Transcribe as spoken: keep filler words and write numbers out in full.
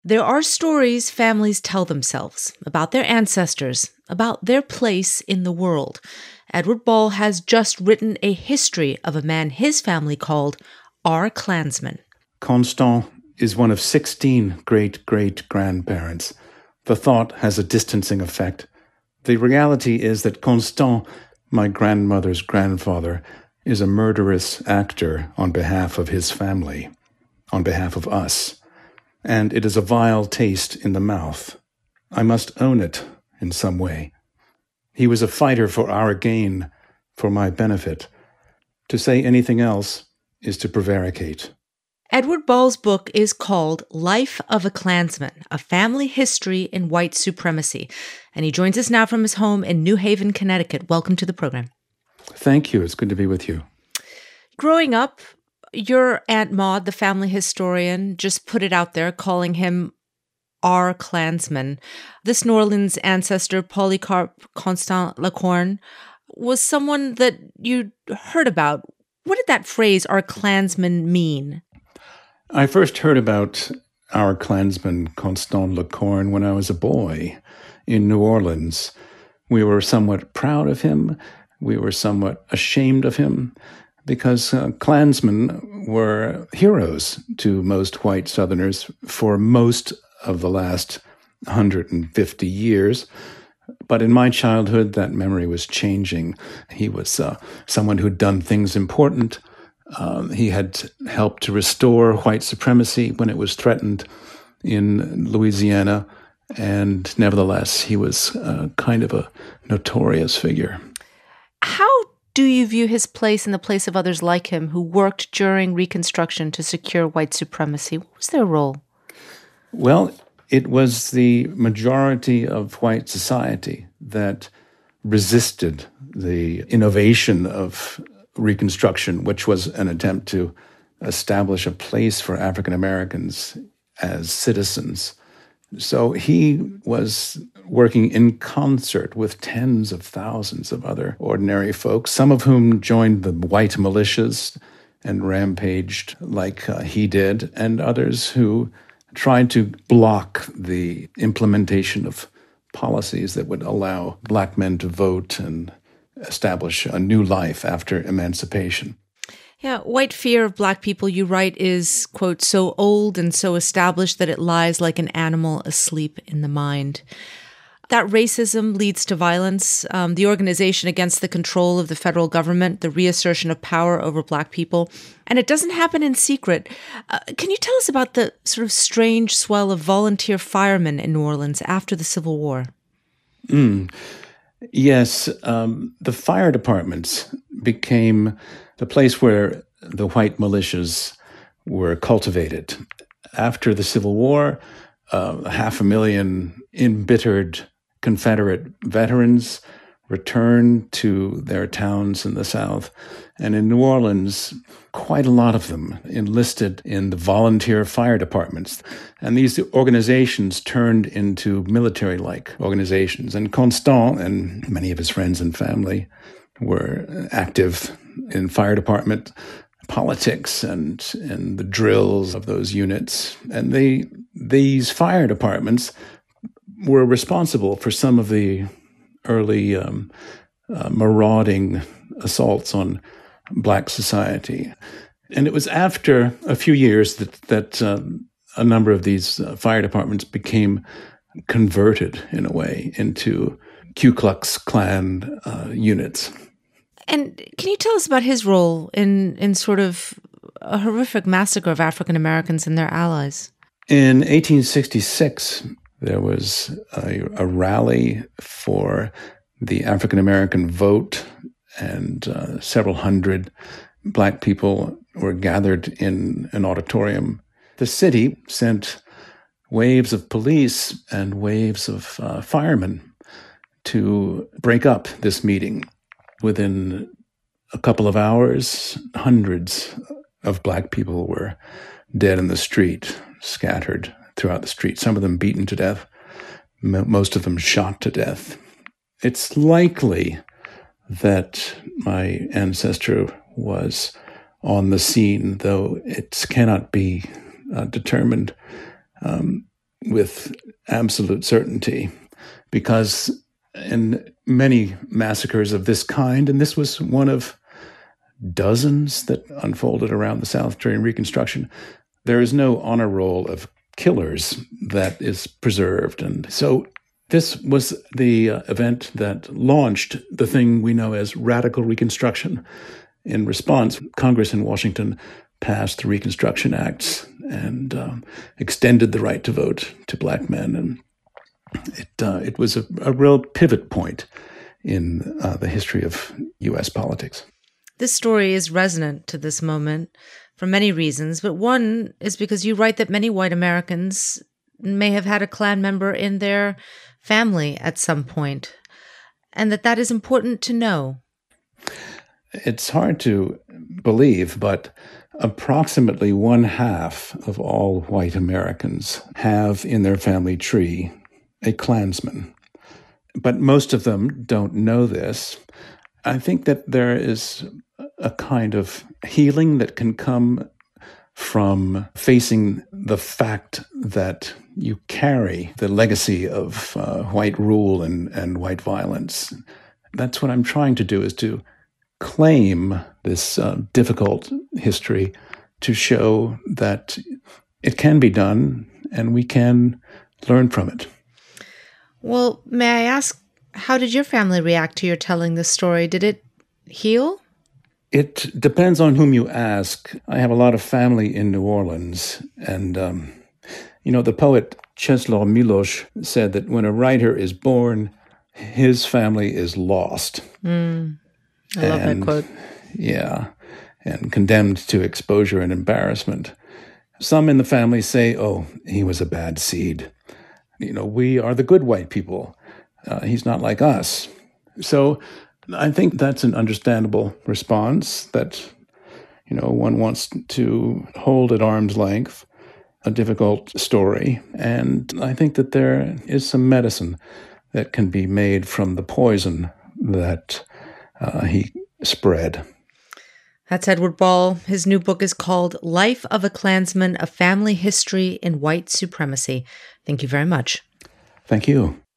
There are stories families tell themselves about their ancestors, about their place in the world. Edward Ball has just written a history of a man his family called our Clansman. Constant is one of sixteen great-great-grandparents. The thought has a distancing effect. The reality is that Constant, my grandmother's grandfather, is a murderous actor on behalf of his family, on behalf of us. And it is a vile taste in the mouth. I must own it in some way. He was a fighter for our gain, for my benefit. To say anything else is to prevaricate. Edward Ball's book is called Life of a Klansman, A Family History in White Supremacy. And he joins us now from his home in New Haven, Connecticut. Welcome to the program. Thank you. It's good to be with you. Growing up, your Aunt Maud, the family historian, just put it out there, calling him our Klansman. This New Orleans ancestor, Polycarp Constant Lecorne, was someone that you'd heard about. What did that phrase, our Klansman, mean? I first heard about our Klansman, Constant Lecorne, when I was a boy in New Orleans. We were somewhat proud of him. We were somewhat ashamed of him, because uh, Klansmen were heroes to most white Southerners for most of the last one hundred fifty years. But in my childhood, that memory was changing. He was uh, someone who'd done things important. Um, he had helped to restore white supremacy when it was threatened in Louisiana. And nevertheless, he was uh, kind of a notorious figure. How do you view his place in the place of others like him who worked during Reconstruction to secure white supremacy? What was their role? Well, it was the majority of white society that resisted the innovation of Reconstruction, which was an attempt to establish a place for African Americans as citizens. So he was working in concert with tens of thousands of other ordinary folks, some of whom joined the white militias and rampaged like uh, he did, and others who tried to block the implementation of policies that would allow black men to vote and establish a new life after emancipation. Yeah, white fear of black people, you write, is, quote, so old and so established that it lies like an animal asleep in the mind. That racism leads to violence, um, the organization against the control of the federal government, the reassertion of power over black people, and it doesn't happen in secret. Uh, can you tell us about the sort of strange swell of volunteer firemen in New Orleans after the Civil War? Mm. Yes, um, the fire departments became the place where the white militias were cultivated. After the Civil War, uh, half a million embittered Confederate veterans returned to their towns in the South. And in New Orleans, quite a lot of them enlisted in the volunteer fire departments. And these organizations turned into military-like organizations. And Constant and many of his friends and family were active in fire department politics and, and the drills of those units. And they these fire departments were responsible for some of the early um, uh, marauding assaults on black society. And it was after a few years that, that um, a number of these uh, fire departments became converted, in a way, into Ku Klux Klan uh, units. And can you tell us about his role in, in sort of a horrific massacre of African Americans and their allies? In eighteen sixty-six, there was a, a rally for the African American vote, and uh, several hundred black people were gathered in an auditorium. The city sent waves of police and waves of uh, firemen to break up this meeting. Within a couple of hours, hundreds of black people were dead in the street, scattered throughout the street, some of them beaten to death, m- most of them shot to death. It's likely that my ancestor was on the scene, though it cannot be uh, determined. Um, with absolute certainty, because in many massacres of this kind, and this was one of dozens that unfolded around the South during Reconstruction, there is no honor roll of killers that is preserved. And so this was the uh, event that launched the thing we know as radical Reconstruction. In response, Congress in Washington passed the Reconstruction Acts and um, extended the right to vote to Black men. And it uh, it was a, a real pivot point in uh, the history of U S politics. This story is resonant to this moment for many reasons, but one is because you write that many white Americans may have had a Klan member in their family at some point, and that that is important to know. It's hard to believe, but approximately one half of all white Americans have in their family tree a Klansman. But most of them don't know this. I think that there is a kind of healing that can come from facing the fact that you carry the legacy of uh, white rule and, and white violence. That's what I'm trying to do, is to claim this uh, difficult history to show that it can be done and we can learn from it. Well, may I ask, how did your family react to your telling this story? Did it heal? It depends on whom you ask. I have a lot of family in New Orleans, and, um, you know, the poet Czesław Miłosz said that when a writer is born, his family is lost. Mm, I love and, that quote. Yeah, and condemned to exposure and embarrassment. Some in the family say, oh, he was a bad seed. You know, we are the good white people. Uh, he's not like us. So I think that's an understandable response, that, you know, one wants to hold at arm's length a difficult story. And I think that there is some medicine that can be made from the poison that uh, he spread. That's Edward Ball. His new book is called Life of a Klansman, A Family History in White Supremacy. Thank you very much. Thank you.